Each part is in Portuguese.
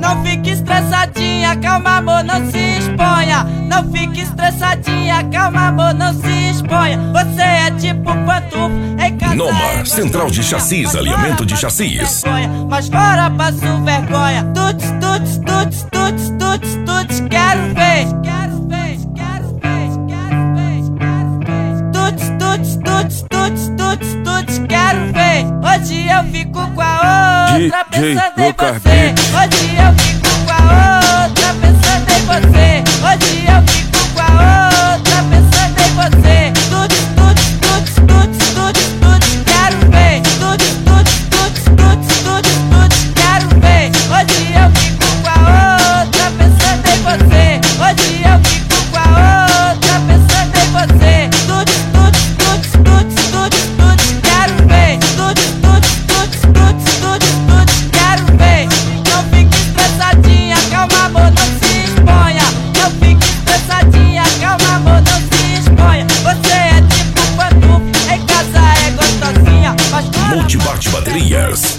Não fique estressadinha, calma amor, não se exponha. Não fique estressadinha, calma amor, não se exponha. Você é tipo pantufo em casa. Noma, central de chassis, alinhamento de chassis. Mas fora passo vergonha. Tuts, tuts, tuts, tuts, tuts, tuts, quero ver. Quero ver, quero ver, quero ver, quero ver. Tuts, tuts, tuts, tuts, tuts, tuts, quero ver. Hoje eu fico com a outra pensando em você. Hoje eu fico com a outra pensando em você. Hoje eu fico com a outra pensando em você. Tuts, tuts, tuts, tuts, tuts, tuts, quero ver. Tuts, tuts, tuts, tuts, tuts, tuts, quero ver. Hoje eu fico com a outra pensando em você. Hoje eu fico com a outra pensando em você. Tuts, tuts, tuts, tuts, tuts, tuts, quero ver. Tuts, tuts, tuts, tuts, tuts, tuts, quero ver. Não fique estressadinha, calma amor, não se exponha. Não fique estressadinha, calma amor, não se exponha. Você é tipo pantufo, em casa é gostosinha. Multibate Baterias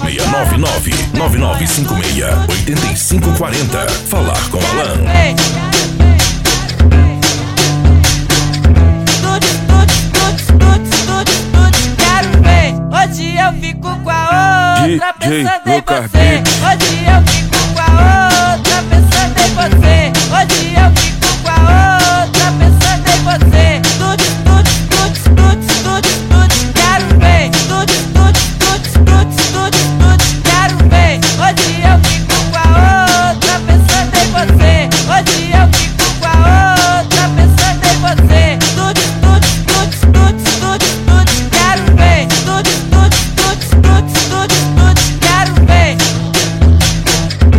699-9956-8540. Falar com Alan. Hoje eu fico com a outra pensando em você. Hoje eu fico com a outra pensando em você. Hoje eu fico com a outra pensando em você. Tuts, tuts, tuts, tuts, tuts, tuts, quero ver. Tuts, tuts, tuts, tuts, tuts, tuts, quero ver. Hoje eu fico com a outra pensando em você. Hoje eu fico com a outra pensando em você. Tuts, tuts, tuts, tuts, tuts, tuts, quero ver. Tuts, tuts, tuts, tuts, tuts, tuts, quero ver.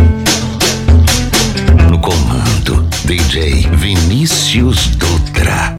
No comando, DJ Vinícius Dutra.